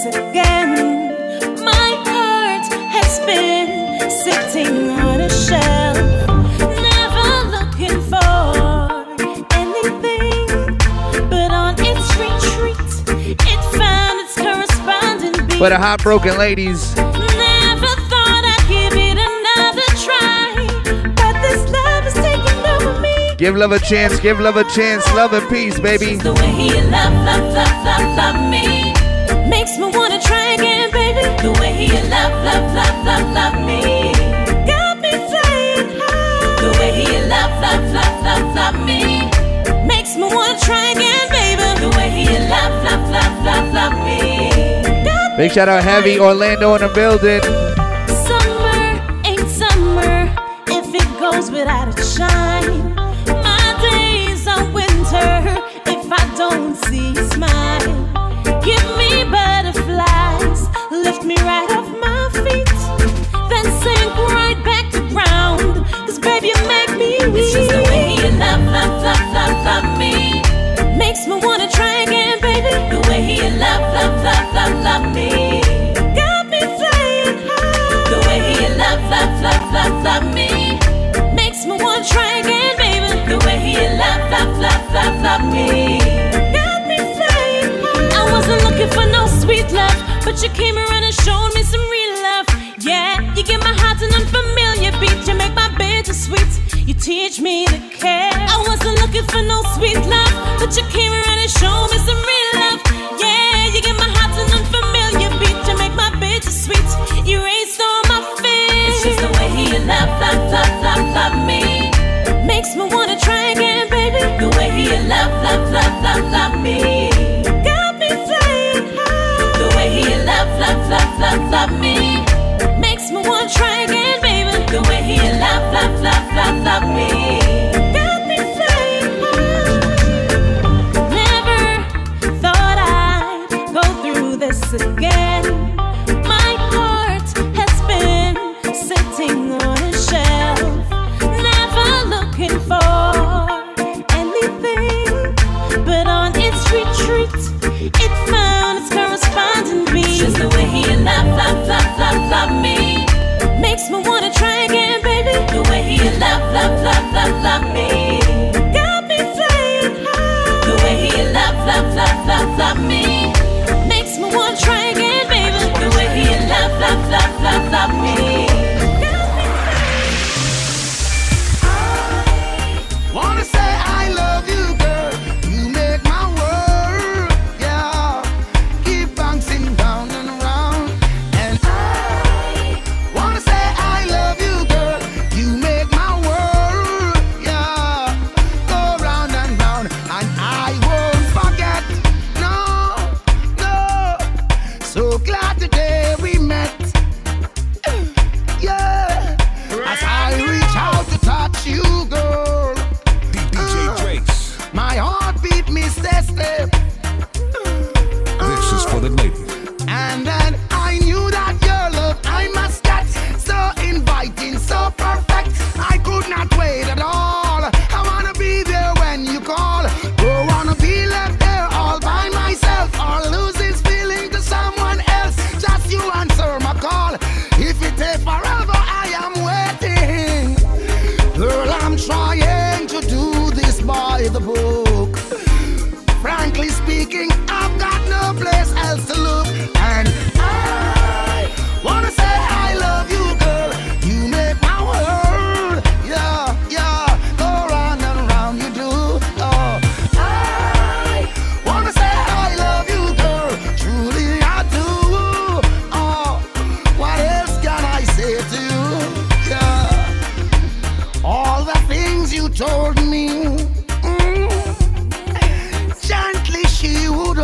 this again. My heart has been sitting on a shelf, never looking for anything, but on its retreat, it found its corresponding beat. For the heartbroken ladies, Never thought I'd give it another try, but this love is taking over me. give love a chance, give love a chance, love and peace, baby. The way he love, love, love, love, love me makes me wanna try again, baby. The way he love, love, love, love, love me got me flying high. The way he love, love, love, love, love me makes me wanna try again, baby. The way he love, love, love, love, love me. Big shout out Heavy Orlando in the building. Summer ain't summer if it goes without a shine. My days are winter if I don't see you smile. Give me butterflies, lift me right off my feet, then sink right back to ground. Cause baby you make me weak. It's just the way you love, love, love, love, love me makes me wanna try again, baby. The way he love, love, love, love, love me got me flying high. The way he love, love, love, love, love me makes me wanna try again, baby. The way he love, love, love, love, love me got me flying high. I wasn't looking for no sweet love, but you came around and showed me some real love. Yeah, you give my heart an unfamiliar beat. You make my bittersweet. You teach me to care. I wasn't looking for no sweet love, but you came around and showed me some real love. Yeah, you give my heart an unfamiliar beat. You make my bittersweet. You erased all my fears. It's just the way he love, love, love, love, love me makes me wanna try again, baby. The way he love, love, love, love, love me got me flying high. The way he love, love, love, love, love me makes me wanna try again, baby. The way he love, love, love, love, love me got me flying high. Never thought I'd go through this again. My heart has been sitting on a shelf, never looking for anything, but on its retreat, it found its corresponding beat. It's just the way he love, love, love, love, love me makes me wanna try again, baby. The way he love, love, love, love, love me got me flying high. The way he love, love, love, love, love me makes me wanna try again, baby. The way he love, love, love, love, love me. Wanna say I love you, girl. You make my world, yeah, keep bouncing round and around. And I wanna say I love you, girl. You make my world, yeah, go round and round. And I won't forget, no, no. So glad today we met, yeah. As I reach out to touch you, girl. My heart beat me step step. This is for the ladies. And then I knew that your love I must get. So inviting, so perfect. I could not wait at all. I wanna be there when you call. Don't wanna be left there all by myself, or lose this feeling to someone else. Just you answer my call. If it takes forever, I am waiting. Girl, I'm trying to do this by the book. Frankly speaking, I've got no place else to look. And I wanna say I love you, girl. You make my world, yeah, yeah, go round and round you do. Oh, I wanna say I love you, girl. Truly I do. Oh, what else can I say to you? Yeah, all the things you told me, mm, gently she would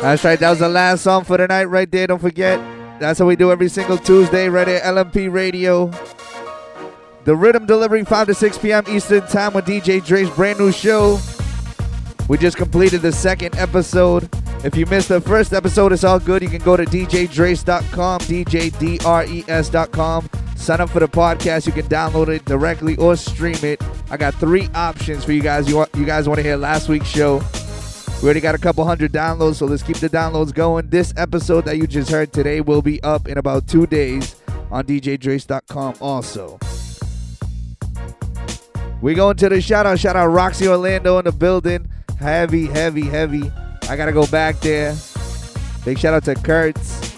That's right. That was the last song for the night right there. Don't forget. That's how we do every single Tuesday right at L M P Radio. The Rhythm Delivery, five to six p.m. Eastern Time with D J Dre's brand new show. We just completed the second episode. If you missed the first episode, it's all good. You can go to d j dres dot com, D J D R E S dot com. Sign up for the podcast. You can download it directly or stream it. I got three options for you guys. You want, you guys want to hear last week's show? We already got a couple hundred downloads, so let's keep the downloads going. This episode that you just heard today will be up in about two days on d j dres dot com also. We going to the shout out. Shout out Roxy Orlando in the building. Heavy, heavy, heavy. I got to go back there. Big shout out to Kurtz.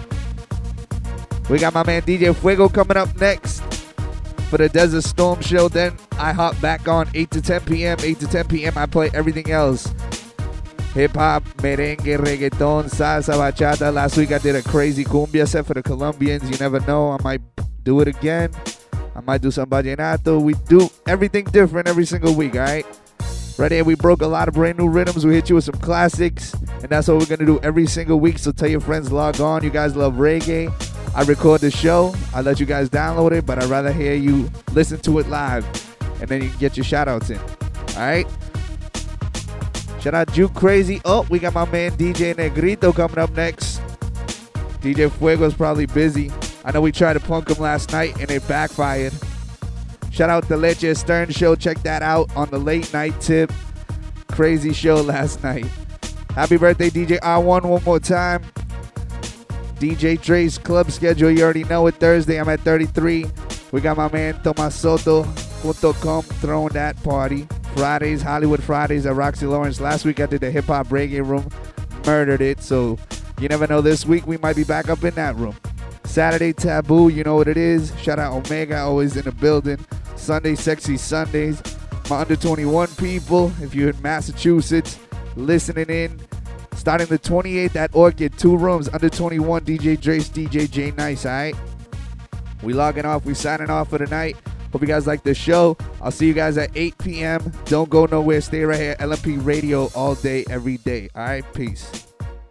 We got my man D J Fuego coming up next for the Desert Storm show. Then I hop back on eight to ten p.m. eight to ten p.m. I play everything else. Hip-hop, merengue, reggaeton, salsa, bachata. Last week I did a crazy cumbia set for the Colombians. You never know. I might do it again. I might do some vallenato. We do everything different every single week, all right? Right here, we broke a lot of brand new rhythms. We hit you with some classics. And that's what we're going to do every single week. So tell your friends, log on. You guys love reggae. I record the show. I let you guys download it. But I'd rather hear you listen to it live. And then you can get your shout-outs in. All right? Shout out Juke Crazy. Oh, we got my man D J Negrito coming up next. D J Fuego's probably busy. I know we tried to punk him last night and it backfired. Shout out the Leche Stern show. Check that out on the late night tip. Crazy show last night. Happy birthday, D J R one, one more time. D J Dre's club schedule. You already know it. Thursday, I'm at thirty-three. We got my man Tomas Soto dot com throwing that party. Fridays, Hollywood Fridays at Roxy Lawrence. Last week I did the hip hop reggae room, murdered it. So you never know. This week we might be back up in that room. Saturday Taboo, you know what it is. Shout out Omega, always in the building. Sunday Sexy Sundays. My under twenty-one people, if you're in Massachusetts, listening in. Starting the twenty-eighth at Orchid, two rooms, under twenty-one, D J Drace, D J J Nice, all right? We logging off. We signing off for the night. Hope you guys like the show. I'll see you guys at eight p.m. Don't go nowhere. Stay right here. L M P Radio all day, every day. All right? Peace.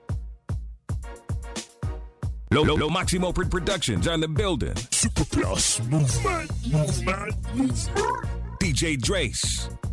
Lo, Lo, Lo Maximo Productions on the building. Super Plus Movement, Movement, Movement. D J Drace.